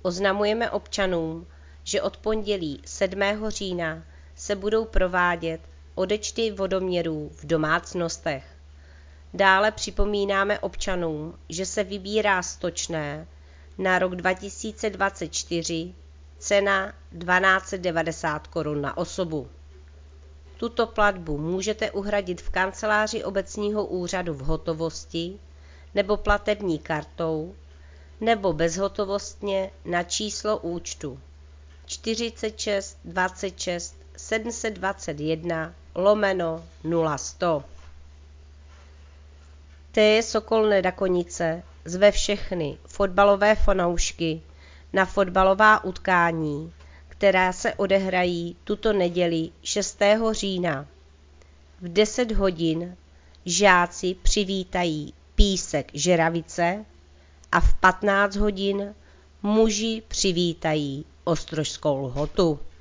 Oznamujeme občanům, že od pondělí 7. října se budou provádět odečty vodoměrů v domácnostech. Dále připomínáme občanům, že se vybírá stočné na rok 2024, cena 1290 Kč na osobu. Tuto platbu můžete uhradit v kanceláři obecního úřadu v hotovosti nebo platební kartou nebo bezhotovostně na číslo účtu 46 26 721/0100. Sokol Nedakonice zve všechny fotbalové fanoušky na fotbalová utkání, která se odehrají tuto neděli 6. října. V 10 hodin žáci přivítají Písek Žeravice a v 15 hodin muži přivítají Ostrožskou Lhotu.